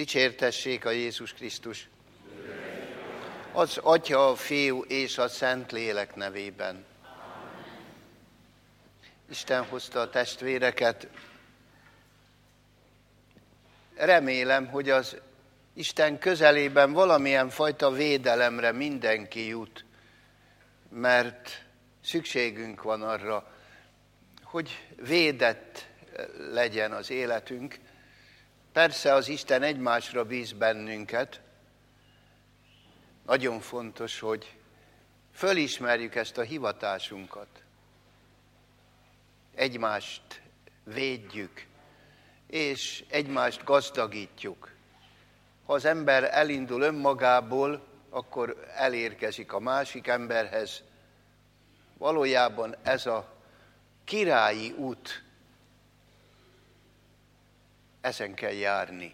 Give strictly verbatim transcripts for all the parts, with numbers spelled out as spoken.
Dicsértessék a Jézus Krisztus! Az Atya, a Fiú és a Szentlélek nevében. Isten hozta a testvéreket. Remélem, hogy az Isten közelében valamilyen fajta védelemre mindenki jut, mert szükségünk van arra, hogy védett legyen az életünk. Persze az Isten egymásra bíz bennünket. Nagyon fontos, hogy fölismerjük ezt a hivatásunkat. Egymást védjük, és egymást gazdagítjuk. Ha az ember elindul önmagából, akkor elérkezik a másik emberhez. Valójában ez a királyi út, ezen kell járni.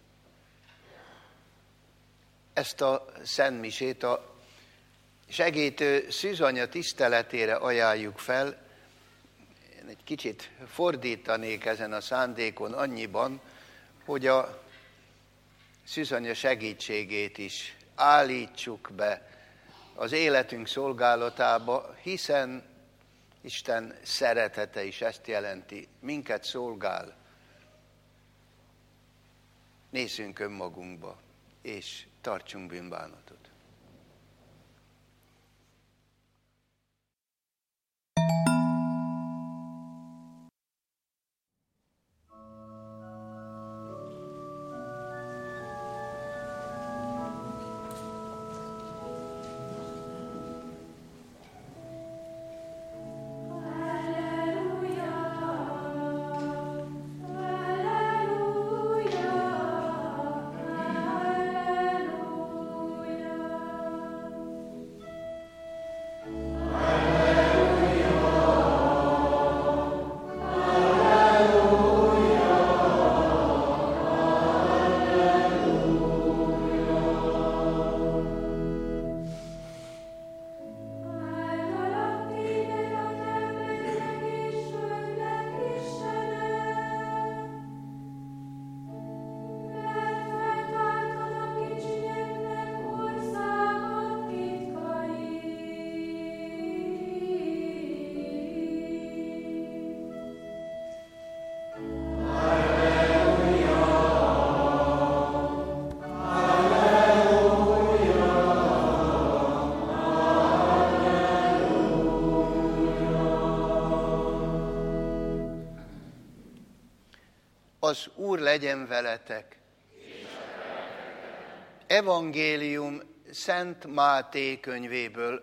Ezt a szentmisét a segítő szűzanya tiszteletére ajánljuk fel. Én egy kicsit fordítanék ezen a szándékon annyiban, hogy a szűzanya segítségét is állítsuk be az életünk szolgálatába, hiszen Isten szeretete is ezt jelenti, minket szolgál. Nézzünk önmagunkba, és tartsunk bűnbánatot. Az Úr legyen veletek. Evangélium Szent Máté könyvéből.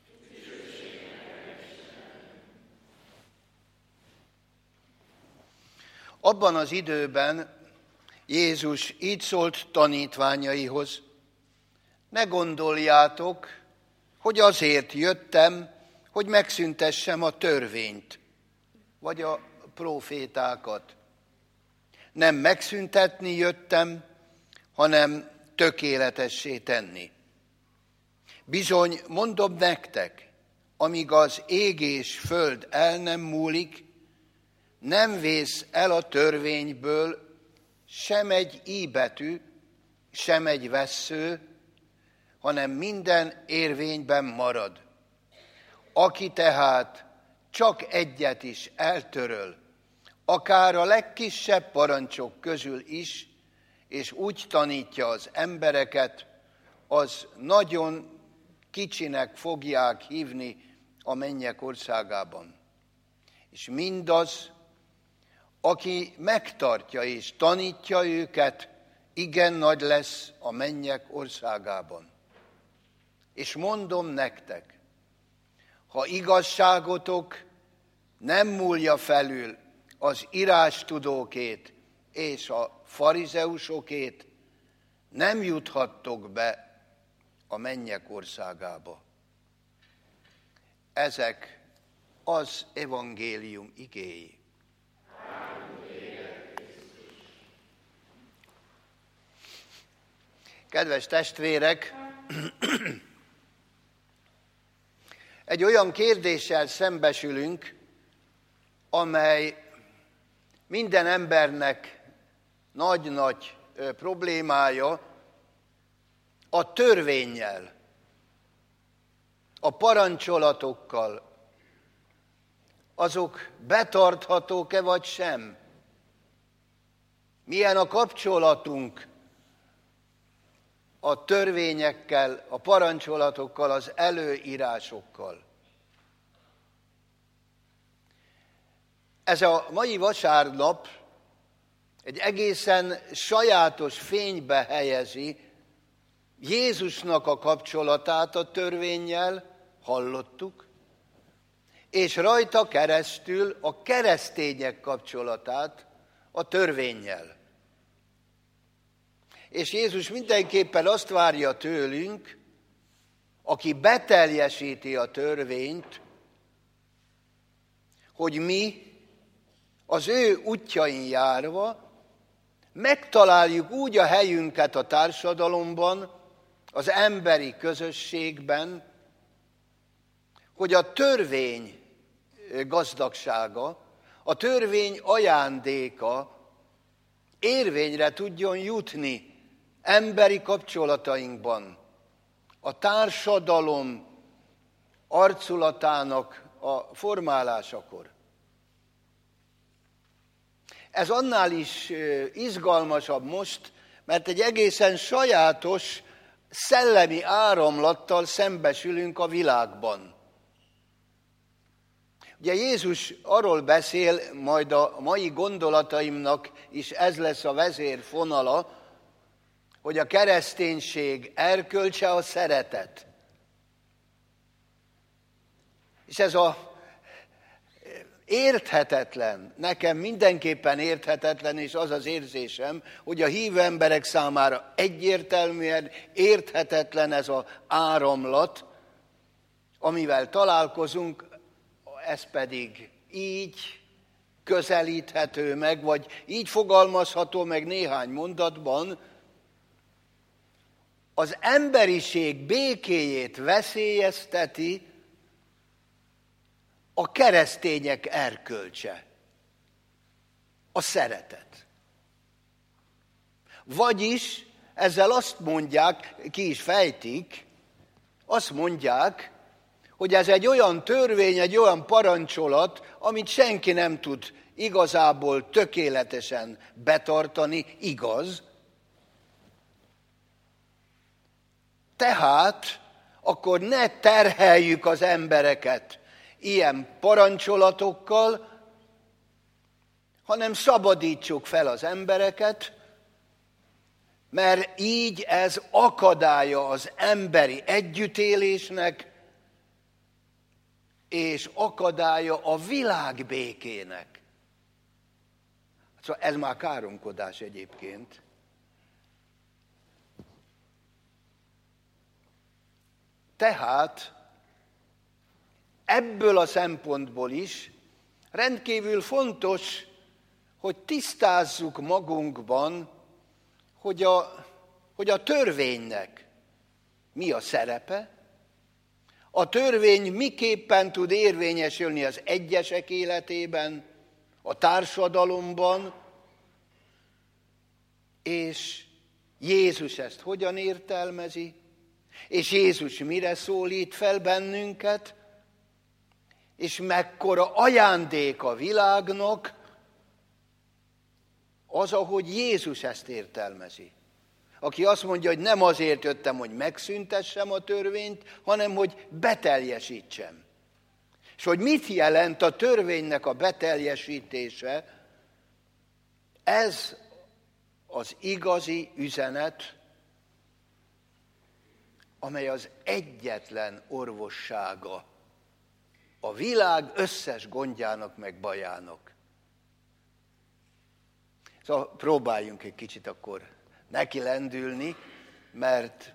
Abban az időben Jézus így szólt tanítványaihoz: ne gondoljátok, hogy azért jöttem, hogy megszüntessem a törvényt, vagy a prófétákat. Nem megszüntetni jöttem, hanem tökéletessé tenni. Bizony, mondom nektek, amíg az ég és föld el nem múlik, nem vész el a törvényből sem egy íbetű, sem egy vessző, hanem minden érvényben marad. Aki tehát csak egyet is eltöröl, akár a legkisebb parancsok közül is, és úgy tanítja az embereket, az nagyon kicsinek fogják hívni a mennyek országában. És mindaz, aki megtartja és tanítja őket, igen nagy lesz a mennyek országában. És mondom nektek, ha igazságotok nem múlja felül az írástudókét és a farizeusokét, nem juthattok be a mennyek országába. Ezek az evangélium igéi. Kedves testvérek, egy olyan kérdéssel szembesülünk, amely minden embernek nagy-nagy problémája a törvénnyel, a parancsolatokkal. Azok betarthatók-e vagy sem? Milyen a kapcsolatunk a törvényekkel, a parancsolatokkal, az előírásokkal? Ez a mai vasárnap egy egészen sajátos fénybe helyezi Jézusnak a kapcsolatát a törvénnyel, hallottuk, és rajta keresztül a keresztények kapcsolatát a törvénnyel. És Jézus mindenképpen azt várja tőlünk, aki beteljesíti a törvényt, hogy mi az ő útjain járva megtaláljuk úgy a helyünket a társadalomban, az emberi közösségben, hogy a törvény gazdagsága, a törvény ajándéka érvényre tudjon jutni emberi kapcsolatainkban, a társadalom arculatának a formálásakor. Ez annál is izgalmasabb most, mert egy egészen sajátos szellemi áramlattal szembesülünk a világban. Ugye Jézus arról beszél, majd a mai gondolataimnak is ez lesz a vezérfonala, hogy a kereszténység erkölcse a szeretet. És ez a érthetetlen, nekem mindenképpen érthetetlen, és az az érzésem, hogy a hívő emberek számára egyértelműen érthetetlen ez az áramlat, amivel találkozunk, ez pedig így közelíthető meg, vagy így fogalmazható meg néhány mondatban, az emberiség békéjét veszélyezteti a keresztények erkölcse, a szeretet. Vagyis ezzel azt mondják, ki is fejtik, azt mondják, hogy ez egy olyan törvény, egy olyan parancsolat, amit senki nem tud igazából tökéletesen betartani, igaz. Tehát akkor ne terheljük az embereket ilyen parancsolatokkal, hanem szabadítsuk fel az embereket, mert így ez akadálya az emberi együttélésnek, és akadálya a világ békének. Szóval ez már káromkodás egyébként. Tehát ebből a szempontból is rendkívül fontos, hogy tisztázzuk magunkban, hogy a, hogy a törvénynek mi a szerepe, a törvény miképpen tud érvényesülni az egyesek életében, a társadalomban, és Jézus ezt hogyan értelmezi, és Jézus mire szólít fel bennünket, és mekkora ajándék a világnak az, ahogy Jézus ezt értelmezi. Aki azt mondja, hogy nem azért jöttem, hogy megszüntessem a törvényt, hanem hogy beteljesítsem. És hogy mit jelent a törvénynek a beteljesítése, ez az igazi üzenet, amely az egyetlen orvossága a világ összes gondjának meg bajának. Szóval próbáljunk egy kicsit akkor neki lendülni, mert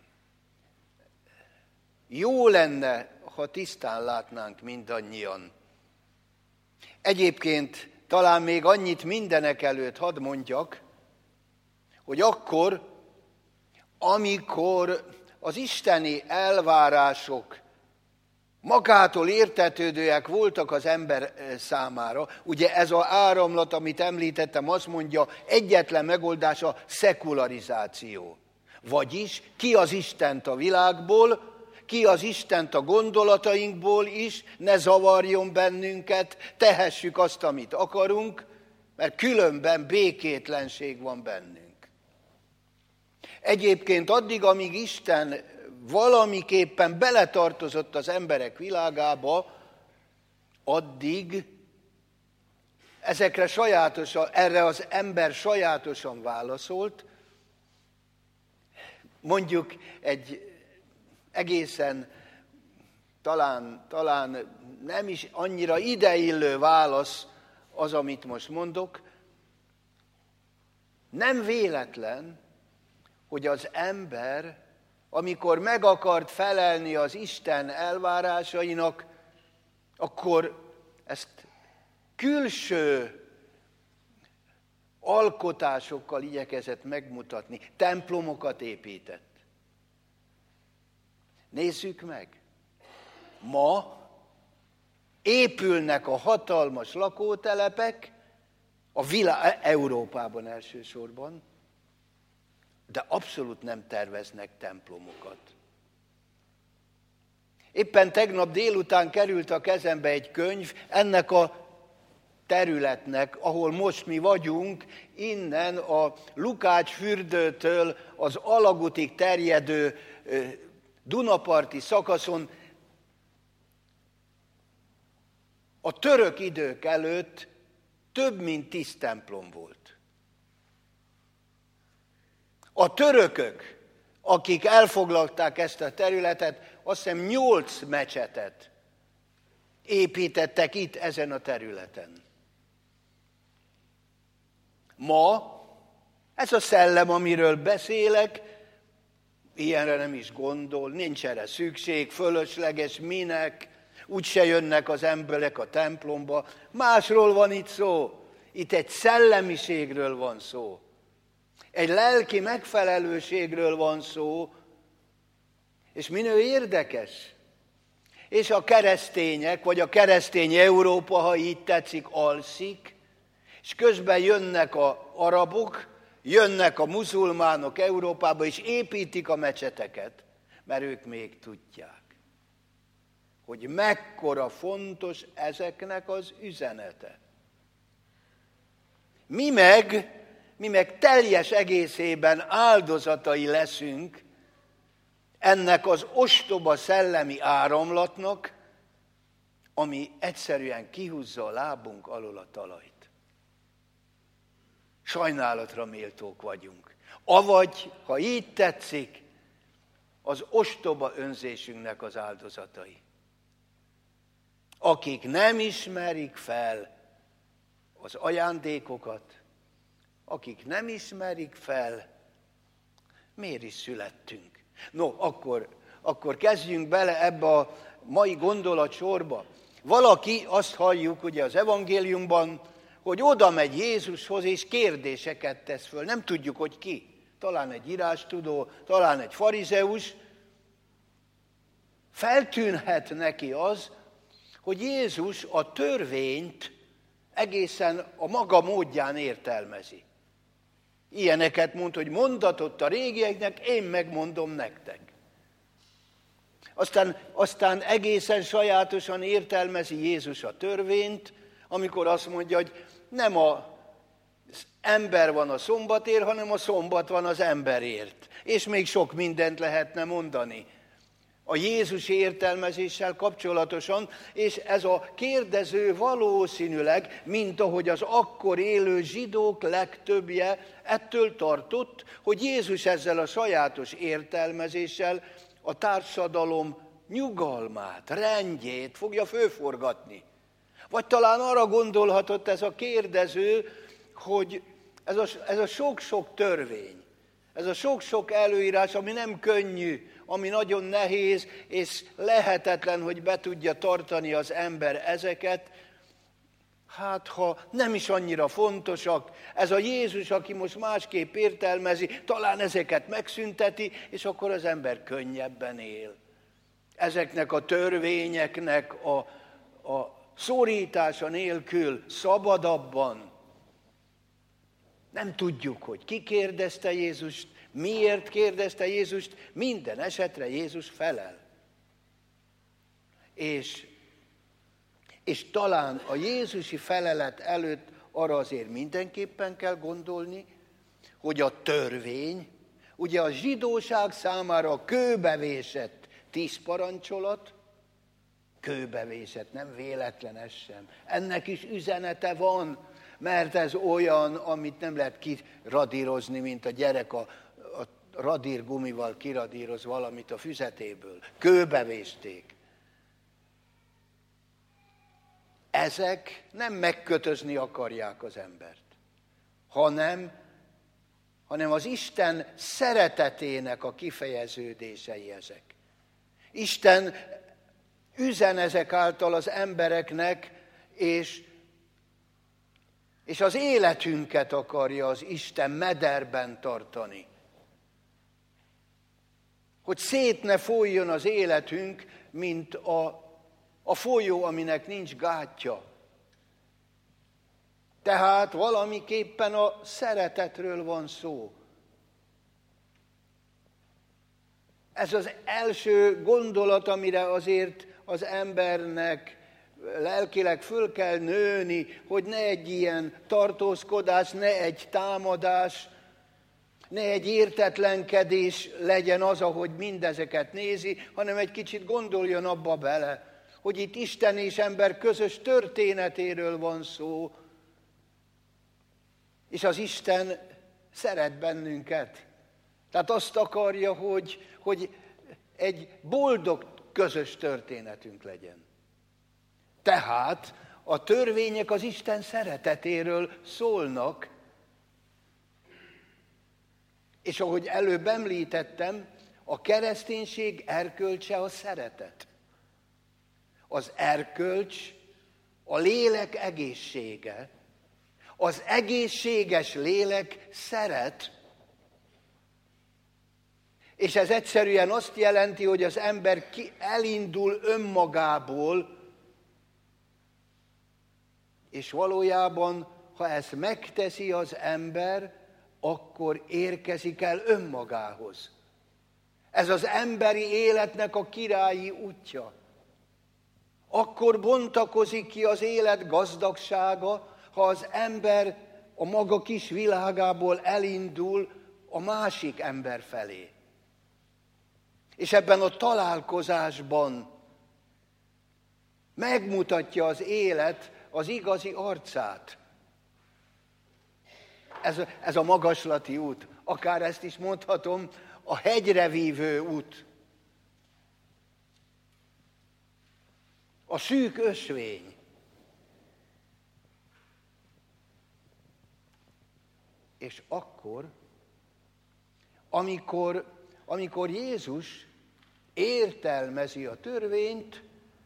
jó lenne, ha tisztán látnánk mindannyian. Egyébként talán még annyit mindenek előtt hadd mondjak, hogy akkor, amikor az isteni elvárások magától értetődőek voltak az ember számára. Ugye ez az áramlat, amit említettem, azt mondja, egyetlen megoldás a szekularizáció. Vagyis ki az Istent a világból, ki az Istent a gondolatainkból is, ne zavarjon bennünket, tehessük azt, amit akarunk, mert különben békétlenség van bennünk. Egyébként addig, amíg Isten valamiképpen beletartozott az emberek világába, addig ezekre sajátosan, erre az ember sajátosan válaszolt. Mondjuk egy egészen talán, talán nem is annyira ideillő válasz az, amit most mondok. Nem véletlen, hogy az ember, amikor meg akart felelni az Isten elvárásainak, akkor ezt külső alkotásokkal igyekezett megmutatni, templomokat épített. Nézzük meg! Ma épülnek a hatalmas lakótelepek, a világ, Európában elsősorban, de abszolút nem terveznek templomokat. Éppen tegnap délután került a kezembe egy könyv, ennek a területnek, ahol most mi vagyunk, innen a Lukács-fürdőtől az Alagutig terjedő Dunaparti szakaszon a török idők előtt több mint tíz templom volt. A törökök, akik elfoglalták ezt a területet, azt hiszem nyolc mecsetet építettek itt ezen a területen. Ma ez a szellem, amiről beszélek, ilyenre nem is gondol, nincs erre szükség, fölösleges, minek, úgyse jönnek az emberek a templomba. Másról van itt szó, itt egy szellemiségről van szó. Egy lelki megfelelőségről van szó, és minő érdekes. És a keresztények, vagy a keresztény Európa, ha így tetszik, alszik, és közben jönnek az arabok, jönnek a muzulmánok Európába, és építik a mecseteket, mert ők még tudják, hogy mekkora fontos ezeknek az üzenete. Mi meg, mi meg teljes egészében áldozatai leszünk ennek az ostoba szellemi áramlatnak, ami egyszerűen kihúzza a lábunk alól a talajt. Sajnálatra méltók vagyunk. Avagy, ha így tetszik, az ostoba önzésünknek az áldozatai. Akik nem ismerik fel az ajándékokat, akik nem ismerik fel, miért is születtünk. No, akkor, akkor kezdjünk bele ebbe a mai gondolatsorba. Valaki, azt halljuk ugye az evangéliumban, hogy oda megy Jézushoz, és kérdéseket tesz föl. Nem tudjuk, hogy ki. Talán egy írástudó, talán egy farizeus. Feltűnhet neki az, hogy Jézus a törvényt egészen a maga módján értelmezi. Ilyeneket mond, hogy mondatott a régieknek, én megmondom nektek. Aztán, aztán egészen sajátosan értelmezi Jézus a törvényt, amikor azt mondja, hogy nem az ember van a szombatért, hanem a szombat van az emberért. És még sok mindent lehetne mondani a Jézusi értelmezéssel kapcsolatosan, és ez a kérdező valószínűleg, mint ahogy az akkor élő zsidók legtöbbje ettől tartott, hogy Jézus ezzel a sajátos értelmezéssel a társadalom nyugalmát, rendjét fogja fölforgatni. Vagy talán arra gondolhatott ez a kérdező, hogy ez a, ez a sok-sok törvény, ez a sok-sok előírás, ami nem könnyű, ami nagyon nehéz, és lehetetlen, hogy be tudja tartani az ember ezeket, hát ha nem is annyira fontosak, ez a Jézus, aki most másképp értelmezi, talán ezeket megszünteti, és akkor az ember könnyebben él. ezeknek a törvényeknek a, a szorítása nélkül szabadabban. Nem tudjuk, hogy ki kérdezte Jézust, miért kérdezte Jézust, minden esetre Jézus felel. És, és talán a jézusi felelet előtt arra azért mindenképpen kell gondolni, hogy a törvény, ugye a zsidóság számára a kőbevésett tíz parancsolat, kőbevésett, nem véletlen ez sem. Ennek is üzenete van, mert ez olyan, amit nem lehet kiradírozni, mint a gyerek a, a radírgumival kiradíroz valamit a füzetéből. Kőbevésték. Ezek nem megkötözni akarják az embert, hanem, hanem az Isten szeretetének a kifejeződései ezek. Isten üzen ezek által az embereknek, és, és az életünket akarja az Isten mederben tartani. Hogy szét ne folyjon az életünk, mint a A folyó, aminek nincs gátja. Tehát valamiképpen a szeretetről van szó. Ez az első gondolat, amire azért az embernek lelkileg föl kell nőni, hogy ne egy ilyen tartózkodás, ne egy támadás, ne egy értetlenkedés legyen az, ahogy mindezeket nézi, hanem egy kicsit gondoljon abba bele, hogy itt Isten és ember közös történetéről van szó, és az Isten szeret bennünket. Tehát azt akarja, hogy, hogy egy boldog közös történetünk legyen. Tehát a törvények az Isten szeretetéről szólnak, és ahogy előbb említettem, a kereszténység erkölcse a szeretet. Az erkölcs a lélek egészsége. Az egészséges lélek szeret, és ez egyszerűen azt jelenti, hogy az ember ki elindul önmagából, és valójában, ha ezt megteszi az ember, akkor érkezik el önmagához. Ez az emberi életnek a királyi útja. Akkor bontakozik ki az élet gazdagsága, ha az ember a maga kis világából elindul a másik ember felé. És ebben a találkozásban megmutatja az élet az igazi arcát. Ez, ez a magaslati út, akár ezt is mondhatom, a hegyre vívő út. A szűk ösvény. És akkor, amikor, amikor Jézus értelmezi a törvényt,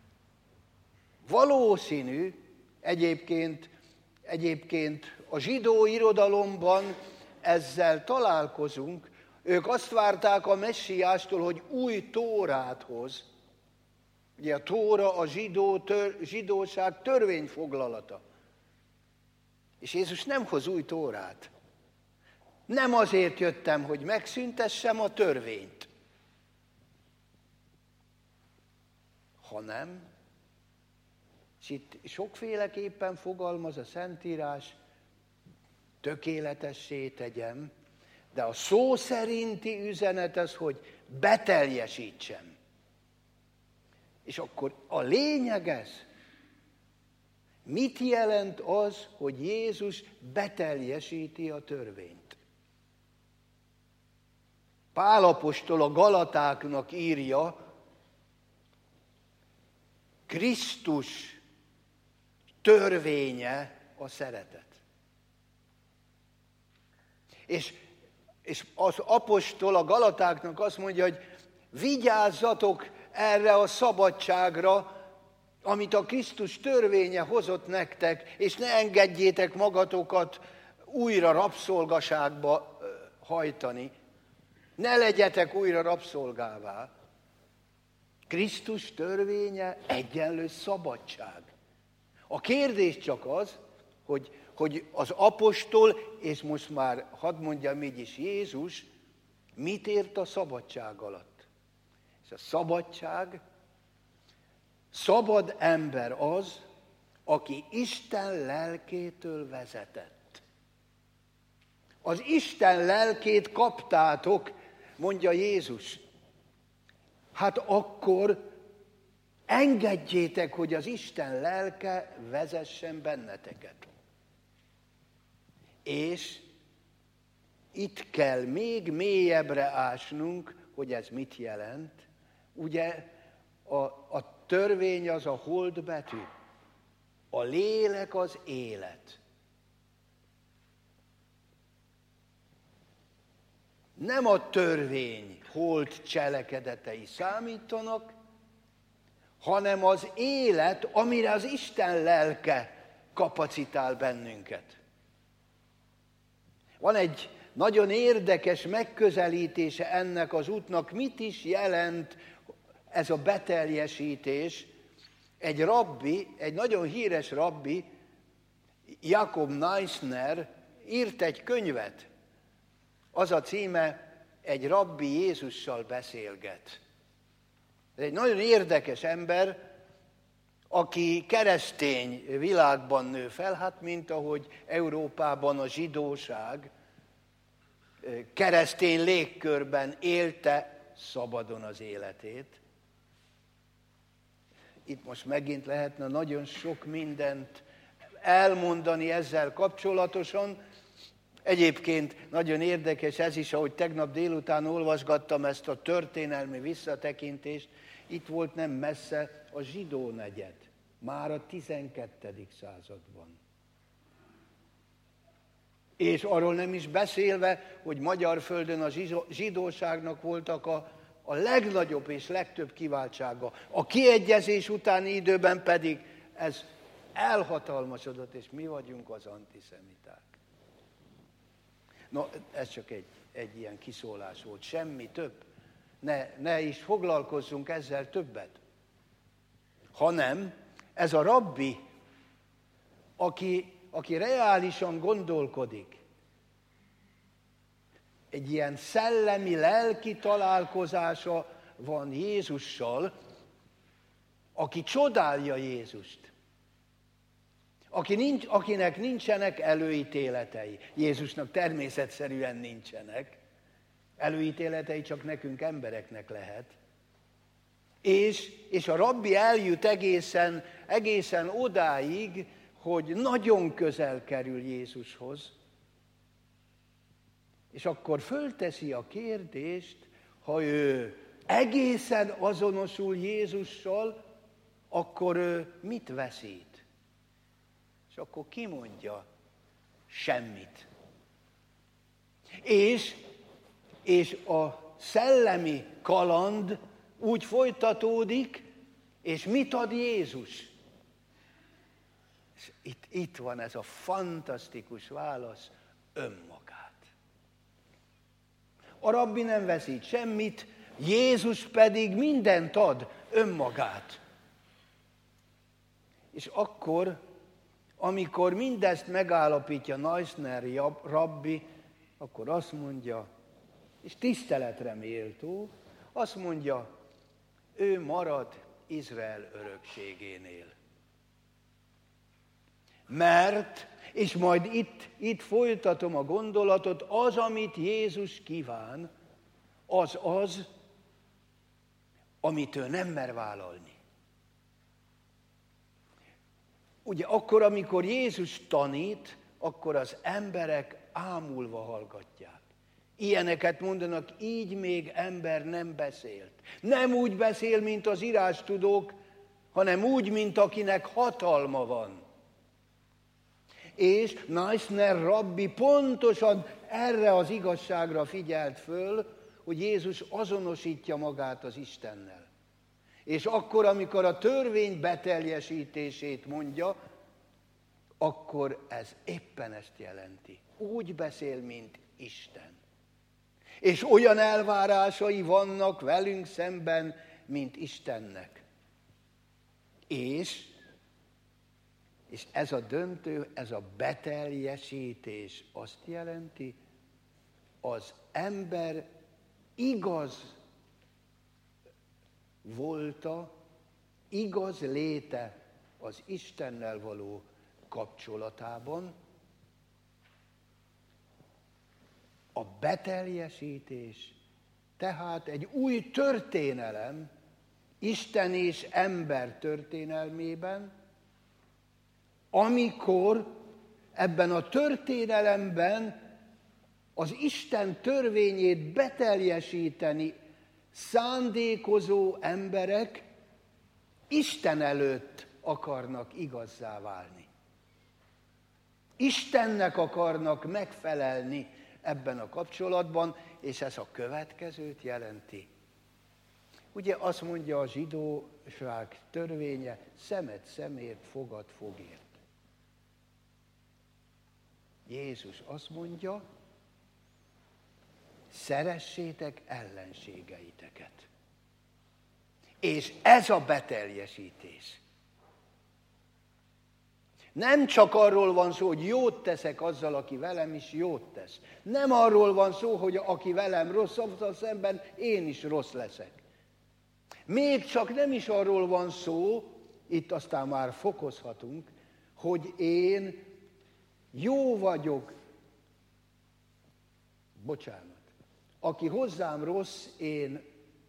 valószínű, egyébként, egyébként a zsidó irodalomban ezzel találkozunk, ők azt várták a messiástól, hogy új Tórát hoz. Ugye a Tóra a zsidó, tör, zsidóság törvényfoglalata. És Jézus nem hoz új Tórát. Nem azért jöttem, hogy megszüntessem a törvényt, hanem, és itt sokféleképpen fogalmaz a Szentírás, tökéletessé tegyem, de a szó szerinti üzenet az, hogy beteljesítsem. És akkor a lényeg ez. Mit jelent az, hogy Jézus beteljesíti a törvényt? Pál apostol a Galatáknak írja, Krisztus törvénye a szeretet. És, és az apostol a Galatáknak azt mondja, hogy vigyázzatok erre a szabadságra, amit a Krisztus törvénye hozott nektek, és ne engedjétek magatokat újra rabszolgaságba hajtani. Ne legyetek újra rabszolgává. Krisztus törvénye egyenlő szabadság. A kérdés csak az, hogy, hogy az apostol, és most már hadd mondjam így is Jézus, mit ért a szabadság alatt? És a szabadság, szabad ember az, aki Isten lelkétől vezetett. Az Isten lelkét kaptátok, mondja Jézus. Hát akkor engedjétek, hogy az Isten lelke vezessen benneteket. És itt kell még mélyebbre ásnunk, hogy ez mit jelent. Ugye a, a törvény az a holdbetű, a lélek az élet. Nem a törvény holt cselekedetei számítanak, hanem az élet, amire az Isten lelke kapacitál bennünket. Van egy nagyon érdekes megközelítése ennek az útnak, mit is jelent ez a beteljesítés. Egy rabbi, egy nagyon híres rabbi, Jakob Neusner írt egy könyvet. Az a címe, egy rabbi Jézussal beszélget. Ez egy nagyon érdekes ember, aki keresztény világban nő fel, hát mint ahogy Európában a zsidóság keresztény légkörben élte szabadon az életét. Itt most megint lehetne nagyon sok mindent elmondani ezzel kapcsolatosan. Egyébként nagyon érdekes ez is, ahogy tegnap délután olvasgattam ezt a történelmi visszatekintést, itt volt nem messze a zsidó negyed, már a tizenkettedik században. És arról nem is beszélve, hogy magyar földön a zsidóságnak voltak a, a legnagyobb és legtöbb kiváltsága. A kiegyezés utáni időben pedig ez elhatalmasodott, és mi vagyunk az antiszemiták. No, ez csak egy, egy ilyen kiszólás volt, semmi több. Ne, ne is foglalkozzunk ezzel többet. Hanem ez a rabbi, aki, aki reálisan gondolkodik, egy ilyen szellemi, lelki találkozása van Jézussal, aki csodálja Jézust. Aki nincs, akinek nincsenek előítéletei. Jézusnak természetszerűen nincsenek. Előítéletei csak nekünk embereknek lehet. És, és a rabbi eljut egészen, egészen odáig, hogy nagyon közel kerül Jézushoz. És akkor fölteszi a kérdést, ha ő egészen azonosul Jézussal, akkor ő mit veszít? És akkor kimondja, semmit. És, és a szellemi kaland úgy folytatódik, és mit ad Jézus? És itt, itt van ez a fantasztikus válasz, önmagát. A rabbi nem veszít semmit, Jézus pedig mindent ad, önmagát. És akkor, amikor mindezt megállapítja Neusner rabbi, akkor azt mondja, és tiszteletre méltó, azt mondja, ő marad Izrael örökségénél. Mert, és majd itt, itt folytatom a gondolatot, az, amit Jézus kíván, az az, amit ő nem mer vállalni. Ugye akkor, amikor Jézus tanít, akkor az emberek ámulva hallgatják. Ilyeneket mondanak, így még ember nem beszélt. Nem úgy beszél, mint az írástudók, hanem úgy, mint akinek hatalma van. És Neusner rabbi pontosan erre az igazságra figyelt föl, hogy Jézus azonosítja magát az Istennel. És akkor, amikor a törvény beteljesítését mondja, akkor ez éppen ezt jelenti. Úgy beszél, mint Isten. És olyan elvárásai vannak velünk szemben, mint Istennek. És, és ez a döntő, ez a beteljesítés azt jelenti, az ember igaz volta, igaz léte az Istennel való kapcsolatában, a beteljesítés, tehát egy új történelem, Isten és ember történelmében, amikor ebben a történelemben az Isten törvényét beteljesíteni szándékozó emberek Isten előtt akarnak igazzá válni. Istennek akarnak megfelelni ebben a kapcsolatban, és ez a következőt jelenti. Ugye azt mondja a zsidóság törvénye, szemed szemért, fogad fogért. Jézus azt mondja, szeressétek ellenségeiteket. És ez a beteljesítés. Nem csak arról van szó, hogy jót teszek azzal, aki velem is jót tesz. Nem arról van szó, hogy aki velem rossz, azzal szemben én is rossz leszek. Még csak nem is arról van szó, itt aztán már fokozhatunk, hogy én jó vagyok. Bocsánat. Aki hozzám rossz, én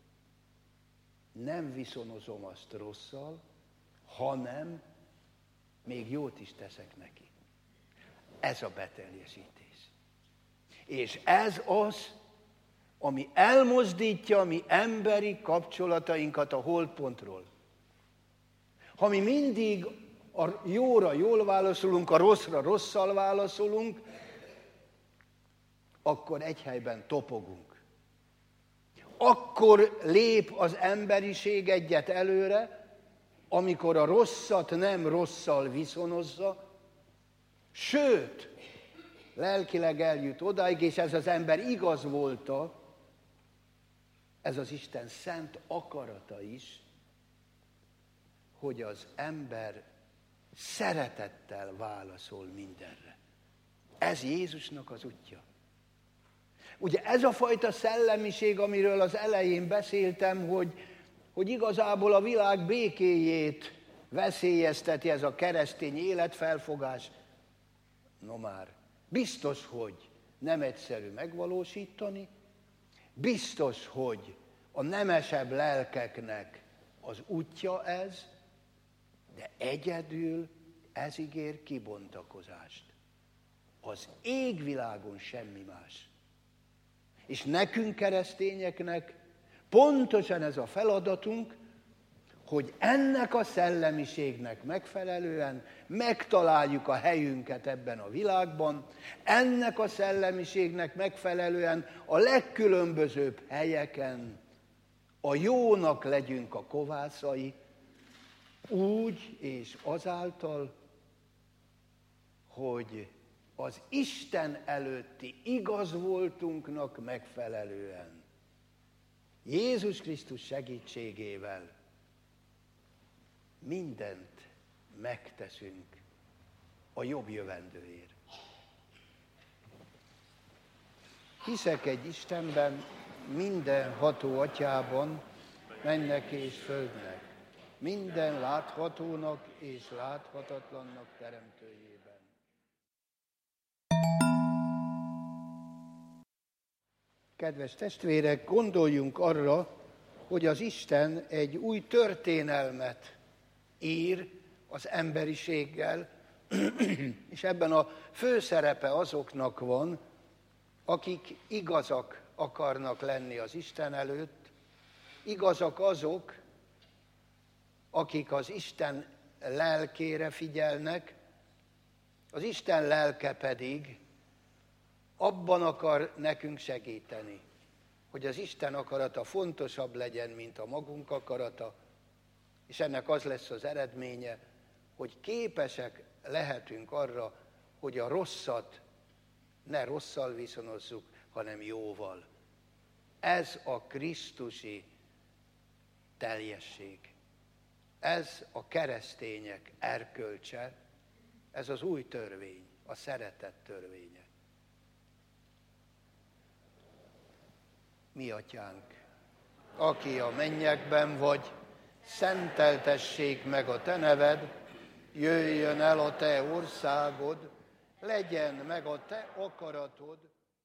nem viszonozom azt rosszal, hanem még jót is teszek neki. Ez a beteljesítés. És ez az, ami elmozdítja mi emberi kapcsolatainkat a holtpontról. Ha mi mindig a jóra jól válaszolunk, a rosszra rosszal válaszolunk, akkor egy helyben topogunk. Akkor lép az emberiség egyet előre, amikor a rosszat nem rosszal viszonozza, sőt, lelkileg eljut odáig, és ez az ember igaz volta, ez az Isten szent akarata is, hogy az ember szeretettel válaszol mindenre. Ez Jézusnak az útja. Ugye ez a fajta szellemiség, amiről az elején beszéltem, hogy, hogy igazából a világ békéjét veszélyezteti ez a keresztény életfelfogás, no már, biztos, hogy nem egyszerű megvalósítani, biztos, hogy a nemesebb lelkeknek az útja ez, de egyedül ez ígér kibontakozást. Az égvilágon semmi más. És nekünk keresztényeknek pontosan ez a feladatunk, hogy ennek a szellemiségnek megfelelően megtaláljuk a helyünket ebben a világban, ennek a szellemiségnek megfelelően a legkülönbözőbb helyeken a jónak legyünk a kovászai, úgy és azáltal, hogy az Isten előtti igaz voltunknak megfelelően, Jézus Krisztus segítségével mindent megteszünk a jobb jövendőért. Hiszek egy Istenben, mindenható Atyában, mennek és földnek, minden láthatónak és láthatatlannak teremtőjében. Kedves testvérek, gondoljunk arra, hogy az Isten egy új történelmet ír az emberiséggel, és ebben a főszerepe azoknak van, akik igazak akarnak lenni az Isten előtt, igazak azok, akik az Isten lelkére figyelnek, az Isten lelke pedig abban akar nekünk segíteni, hogy az Isten akarata fontosabb legyen, mint a magunk akarata, és ennek az lesz az eredménye, hogy képesek lehetünk arra, hogy a rosszat ne rosszal viszonozzuk, hanem jóval. Ez a krisztusi teljesség. Ez a keresztények erkölcse, ez az új törvény, a szeretet törvénye. Mi atyánk, aki a mennyekben vagy, szenteltessék meg a te neved, jöjjön el a te országod, legyen meg a te akaratod.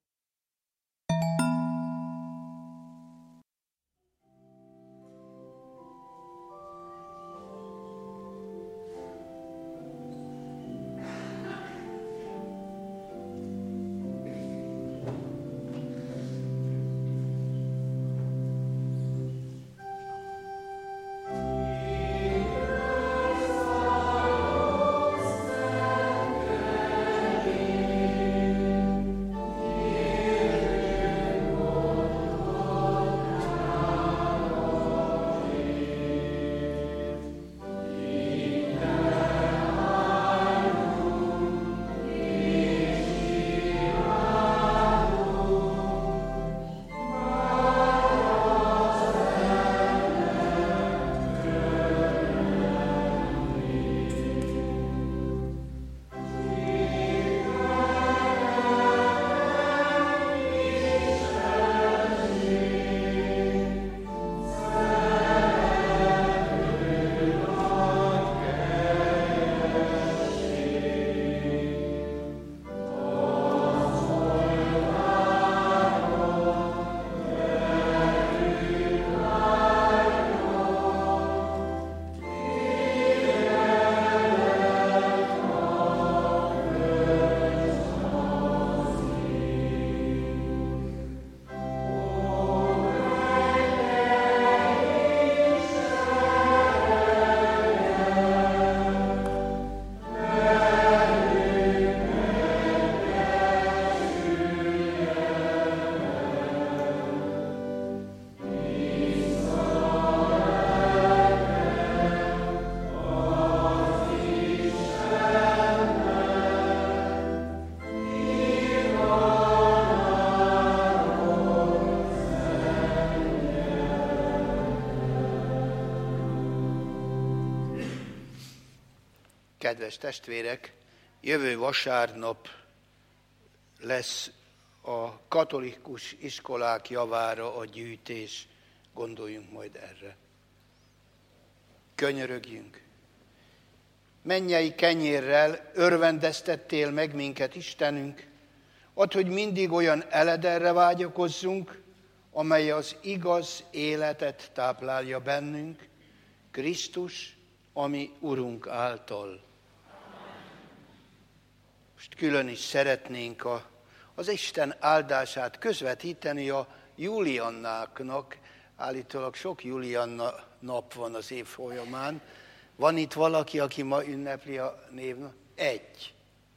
Kedves testvérek, jövő vasárnap lesz a katolikus iskolák javára a gyűjtés, gondoljunk majd erre. Könyörögjünk. Mennyei kenyérrel örvendeztettél meg minket, Istenünk, add, hogy mindig olyan eledelre vágyakozzunk, amely az igaz életet táplálja bennünk, Krisztus, ami Urunk által. Most külön is szeretnénk a, az Isten áldását közvetíteni a Juliannáknak. Állítólag sok Julianna nap van az év folyamán. Van itt valaki, aki ma ünnepli a névnap? Egy.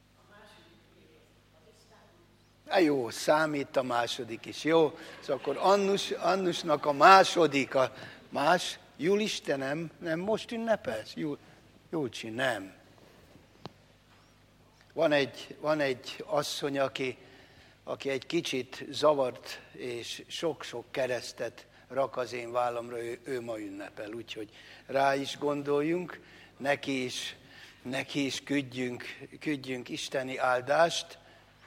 Há, jó, számít a második is. Jó, szóval akkor Annus, Annusnak a második, a más, Julis, te nem, nem most ünnepelsz? Jul, Julcsi, nem. Van egy, van egy asszony, aki, aki egy kicsit zavart, és sok-sok keresztet rak az én vállamra, ő, ő ma ünnepel, úgyhogy rá is gondoljunk, neki is, neki is küldjünk, küldjünk isteni áldást.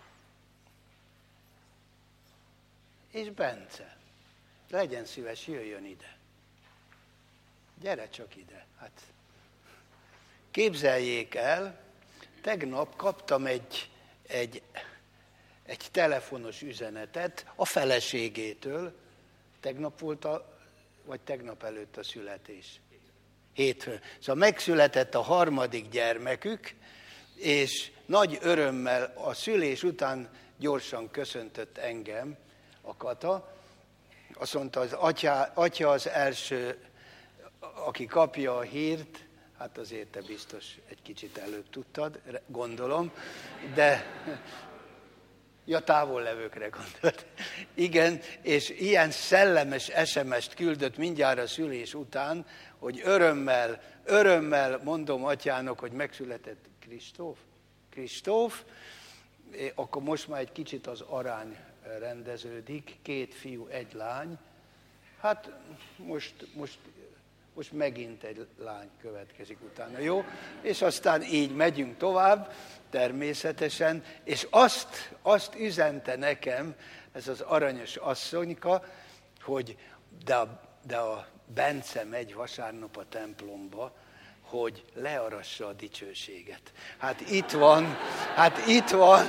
És Bence, legyen szíves, jöjjön ide. Gyere csak ide. Hát, képzeljék el, tegnap kaptam egy, egy, egy telefonos üzenetet a feleségétől. Tegnap volt a, vagy tegnap előtt a születés? Hétfőn. Szóval megszületett a harmadik gyermekük, és nagy örömmel a szülés után gyorsan köszöntött engem a Kata. Azt mondta, az atya, atya az első, aki kapja a hírt, hát azért te biztos egy kicsit előbb tudtad, gondolom, de ja, távollevőkre gondolt. Igen, és ilyen szellemes es em est küldött mindjárt a szülés után, hogy örömmel, örömmel mondom atyának, hogy megszületett Kristóf. Kristóf, akkor most már egy kicsit az arány rendeződik, két fiú, egy lány. Hát most, most Most megint egy lány következik utána, jó? És aztán így megyünk tovább, természetesen, és azt, azt üzente nekem ez az aranyos asszonyka, hogy de a, de a Bence megy vasárnap a templomba, hogy learassa a dicsőséget. Hát itt van, hát itt van.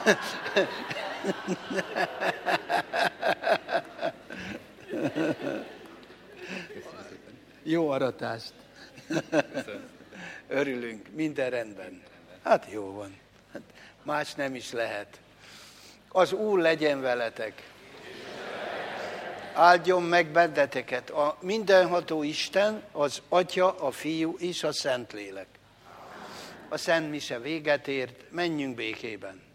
Jó aratást. Örülünk, minden rendben. Hát jó van. Más nem is lehet. Az Úr legyen veletek. Áldjon meg benneteket a mindenható Isten, az Atya, a Fiú és a Szentlélek. A Szent Mise véget ért, menjünk békében.